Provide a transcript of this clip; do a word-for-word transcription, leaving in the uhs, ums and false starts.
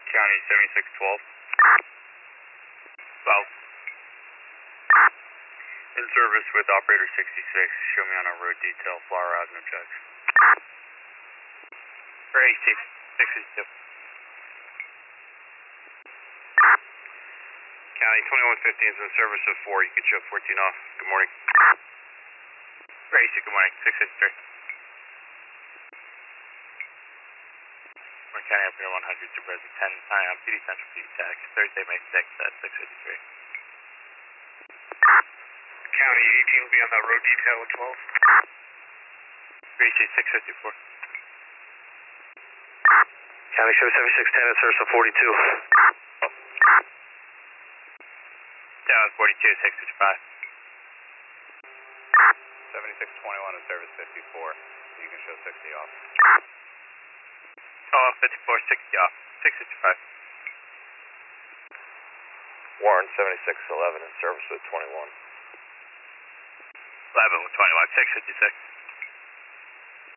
County seventy-six twelve. twelve. In service with operator sixty-six. Show me on a road detail. Flower Avenue checks. For A C, six fifty-two. County twenty-one fifteen is in service with four. You can show fourteen off. Good morning. For A C, good morning, six fifty-three. Morning County Operator one hundred, Supervisor ten, uh, P D Central P D Tech, Thursday, May sixth at six fifty-three. County eighteen will be on that road detail at twelve. For A C, six fifty-four. County show seventy-six ten in service of forty-two. Down forty-two, six fifty-five. seventy-six twenty-one in service fifty-four. You can show sixty off. Oh, fifty-four, sixty off, six fifty-five. Warren seventy-six eleven in service with twenty-one. eleven with twenty-one, six fifty-six.